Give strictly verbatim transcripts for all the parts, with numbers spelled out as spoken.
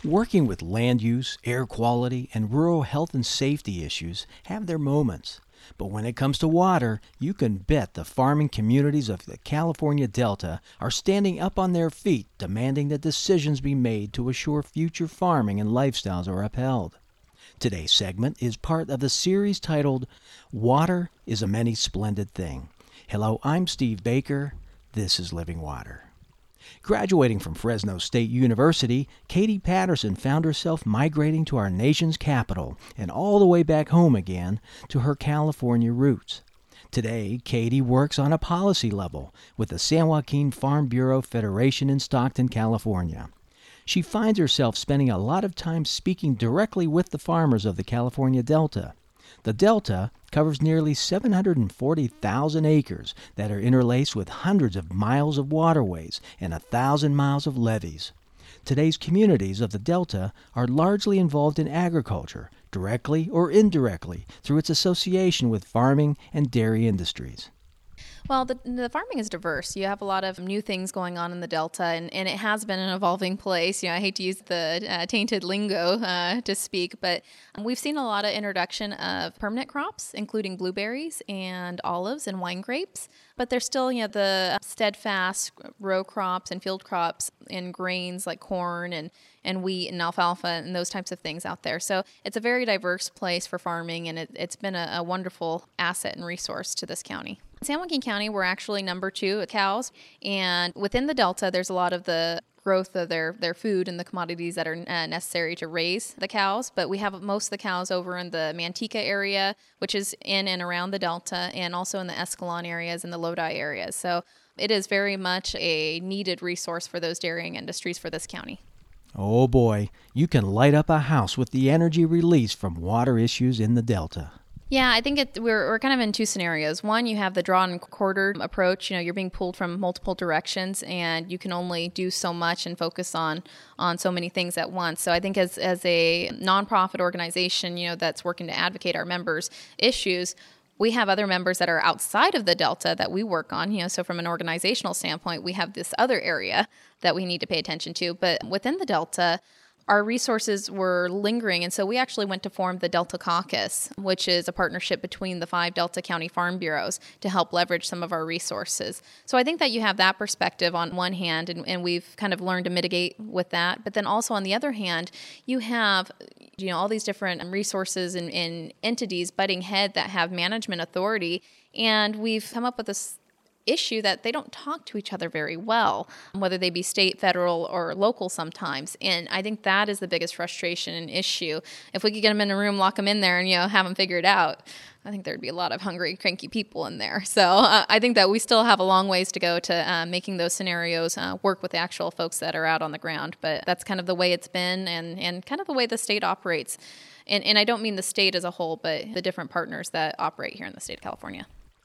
Working with land use, air quality, and rural health and safety issues have their moments. But when it comes to water, you can bet the farming communities of the California Delta are standing up on their feet, demanding that decisions be made to assure future farming and lifestyles are upheld. Today's segment is part of the series titled Water is a Many Splendid Thing. Hello, I'm Steve Baker. This is Living Water. Graduating from Fresno State University, Katie Patterson found herself migrating to our nation's capital and all the way back home again to her California roots. Today, Katie works on a policy level with the San Joaquin Farm Bureau Federation in Stockton, California. She finds herself spending a lot of time speaking directly with the farmers of the California Delta. The Delta covers nearly seven hundred forty thousand acres that are interlaced with hundreds of miles of waterways and a thousand miles of levees. Today's communities of the Delta are largely involved in agriculture, directly or indirectly, through its association with farming and dairy industries. Well, the, the farming is diverse. You have a lot of new things going on in the Delta, and, and it has been an evolving place. You know, I hate to use the uh, tainted lingo uh, to speak, but um, we've seen a lot of introduction of permanent crops, including blueberries and olives and wine grapes. But there's still, you know, the steadfast row crops and field crops and grains like corn and, and wheat and alfalfa and those types of things out there. So it's a very diverse place for farming, and it, it's been a, a wonderful asset and resource to this county. San Joaquin County, we're actually number two at cows, and within the Delta, there's a lot of the growth of their, their food and the commodities that are uh, necessary to raise the cows, but we have most of the cows over in the Manteca area, which is in and around the Delta, and also in the Escalon areas and the Lodi areas. So it is very much a needed resource for those dairying industries for this county. Oh boy, you can light up a house with the energy released from water issues in the Delta. Yeah, I think it, we're we're kind of in two scenarios. One, you have the drawn and quartered approach. You know, you're being pulled from multiple directions, and you can only do so much and focus on on so many things at once. So I think as as a nonprofit organization, you know, that's working to advocate our members' issues, we have other members that are outside of the Delta that we work on. You know, so from an organizational standpoint, we have this other area that we need to pay attention to. But within the Delta, our resources were lingering, and so we actually went to form the Delta Caucus, which is a partnership between the five Delta County Farm Bureaus to help leverage some of our resources. So I think that you have that perspective on one hand, and, and we've kind of learned to mitigate with that. But then also on the other hand, you have you know all these different resources and, and entities butting head that have management authority, and we've come up with this issue that they don't talk to each other very well, whether they be state, federal, or local sometimes. And I think that is the biggest frustration and issue. If we could get them in a room, lock them in there, and you know have them figure it out, I think there'd be a lot of hungry, cranky people in there. So uh, I think that we still have a long ways to go to uh, making those scenarios uh, work with the actual folks that are out on the ground. But that's kind of the way it's been, and, and kind of the way the state operates. And, and I don't mean the state as a whole, but the different partners that operate here in the state of California.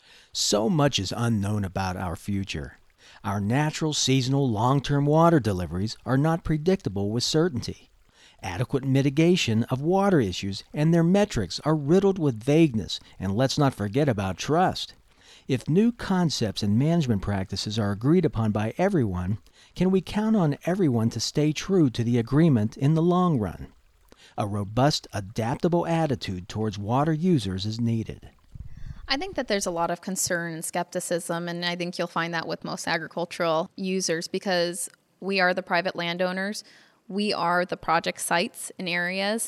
So much is unknown about our future. Our natural, seasonal, long-term water deliveries are not predictable with certainty. Adequate mitigation of water issues and their metrics are riddled with vagueness, and let's not forget about trust. If new concepts and management practices are agreed upon by everyone, can we count on everyone to stay true to the agreement in the long run? A robust, adaptable attitude towards water users is needed. I think that there's a lot of concern and skepticism, and I think you'll find that with most agricultural users because we are the private landowners, we are the project sites in areas,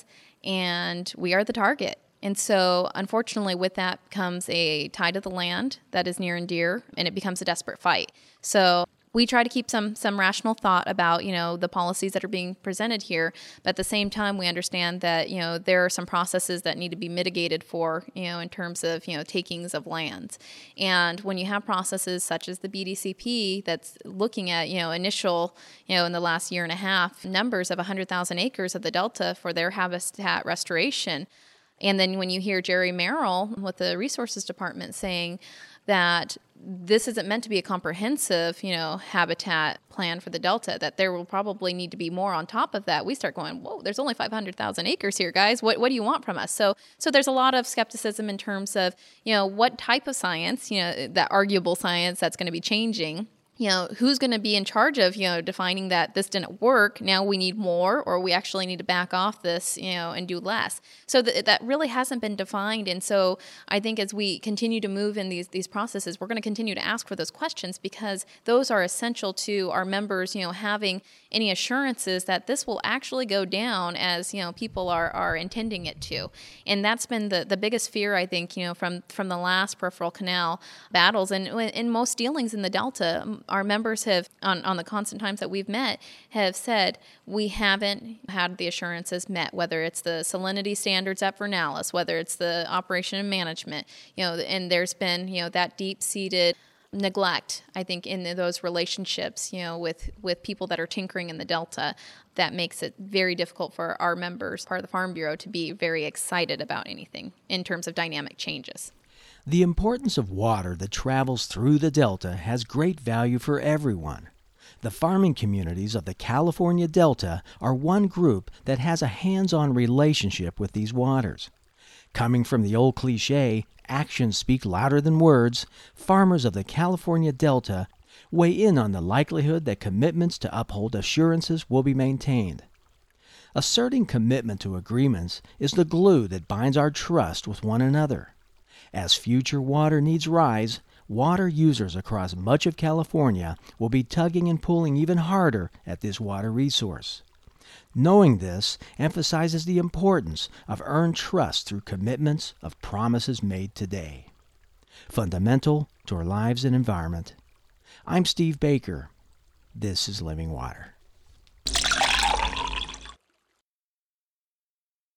and we are the target. And so, unfortunately, with that comes a tie to the land that is near and dear, and it becomes a desperate fight. So we try to keep some some rational thought about, you know, the policies that are being presented here. But at the same time, we understand that, you know, there are some processes that need to be mitigated for, you know, in terms of, you know, takings of lands. And when you have processes such as the B D C P that's looking at, you know, initial, you know, in the last year and a half, numbers of one hundred thousand acres of the Delta for their habitat restoration. And then when you hear Jerry Merrill with the Resources Department saying that this isn't meant to be a comprehensive, you know, habitat plan for the Delta, that there will probably need to be more on top of that, we start going, whoa, there's only five hundred thousand acres here, guys. What what do you want from us? So so there's a lot of skepticism in terms of, you know, what type of science, you know, that arguable science that's going to be changing you know, who's going to be in charge of, you know, defining that this didn't work, now we need more, or we actually need to back off this, you know, and do less. So th- that really hasn't been defined. And so I think as we continue to move in these these processes, we're going to continue to ask for those questions, because those are essential to our members, you know, having any assurances that this will actually go down as, you know, people are, are intending it to. And that's been the, the biggest fear, I think, you know, from, from the last peripheral canal battles and in most dealings in the Delta. Our members have, on, on the constant times that we've met, have said we haven't had the assurances met, whether it's the salinity standards at Vernalis, whether it's the operation and management, you know, and there's been, you know, that deep-seated neglect, I think, in those relationships, you know, with, with people that are tinkering in the Delta, that makes it very difficult for our members, part of the Farm Bureau, to be very excited about anything in terms of dynamic changes. The importance of water that travels through the Delta has great value for everyone. The farming communities of the California Delta are one group that has a hands-on relationship with these waters. Coming from the old cliche, actions speak louder than words, farmers of the California Delta weigh in on the likelihood that commitments to uphold assurances will be maintained. Asserting commitment to agreements is the glue that binds our trust with one another. As future water needs rise, water users across much of California will be tugging and pulling even harder at this water resource. Knowing this emphasizes the importance of earned trust through commitments of promises made today. Fundamental to our lives and environment. I'm Steve Baker. This is Living Water.